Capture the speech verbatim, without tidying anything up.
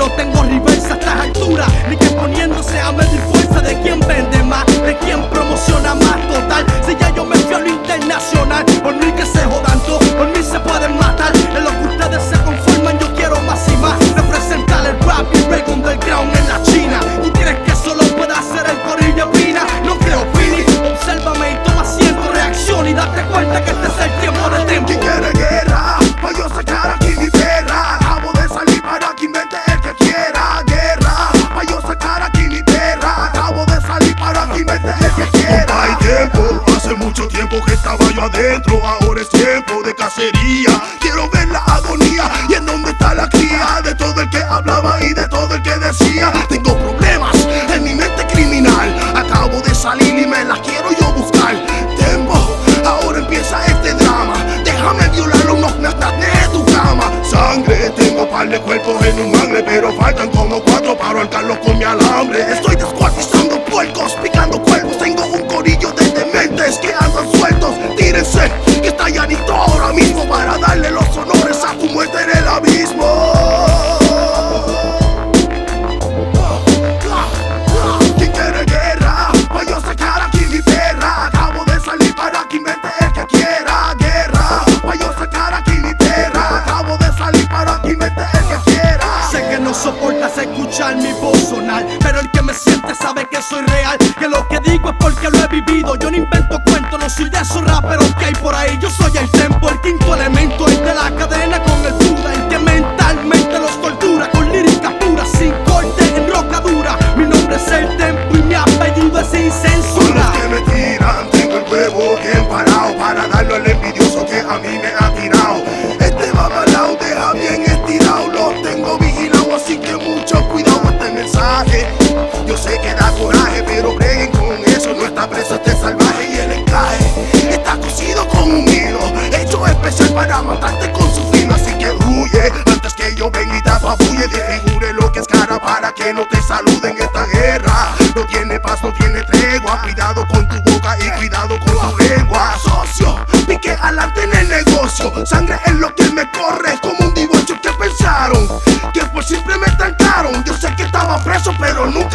no tengo reversa a estas alturas, ni que poniéndose a medir fuerza de quién vende más, de quién promociona más. Total, si ya yo me fui a lo internacional, por mí que se jodan todos, por mí se pueden matar. En lo que ustedes se conforman yo quiero más y más, representar el rap y el reggae underground en la China. ¿Tú crees que solo puede hacer el corillo Pina? No creo, Pini, obsérvame y toma asiento, reacción y date cuenta que este es el tiempo de tiempo. ¿Quién quiere guerra? Pa' yo sacar aquí mi perra. Acabo de salir para que invente el que quiera guerra. Pa' yo sacar aquí mi perra. Acabo de salir para que invente el que quiera. Hay tiempo, hace mucho tiempo que estaba yo adentro. Ahora es tiempo de cacería. Quiero ver la agonía y en dónde está la cría de todo el que hablaba y de todo el que decía. Tengo problemas en mi mente criminal. Acabo de salir y me las quiero yo buscar. Tempo, ahora empieza este drama. Déjame violarlo, no me de tu cama. Sangre, tengo par de cuerpos en un mangle, pero faltan como cuatro para arrancarlos con mi alambre. Estoy descuartizando puercos, picando cuerpos. Tengo un corillo de dementes que andan sueltos. Tírense, que está llanito ahora mismo para darle los honores a tu muerte en el abismo. ¿Quién quiere guerra? Pa' yo sacar aquí mi perra. Acabo de salir para que invente el que quiera guerra. Pa' yo sacar aquí mi perra. Acabo de salir para que invente el que quiera. Sé que no soportas escuchar mi voz sonar, pero el que me siente sabe que soy real, que lo que digo es porque lo he vivido. Yo no invento cuentos, no soy de esos raperos que hay por ahí. Yo soy el tempo, el quinto elemento, el de la cadena con el Buda, el que mentalmente los tortura con líricas puras, sin corte en roca dura. Mi nombre es el tempo y mi apellido es sin Son censura. los que me tiran, tengo el huevo bien parado para darlo al envidioso que a mí me ha tirado. Este babalao deja bien estirado, los tengo vigilados, así que mucho cuidado este mensaje. Yo sé que da coraje, pero breguen con eso, no está preso este salvaje y el encaje está cosido con un hilo, hecho especial para matarte con su filo. Así que huye antes que yo venga y te apabulle, desfigure lo que es cara para que no te saluden. Esta guerra no tiene paz, no tiene tregua, cuidado con tu boca y cuidado con tu lengua. Socio, pique adelante en el negocio, sangre es lo que me corre como un divorcio. Que pensaron que por siempre me trancaron, yo sé que estaba preso pero nunca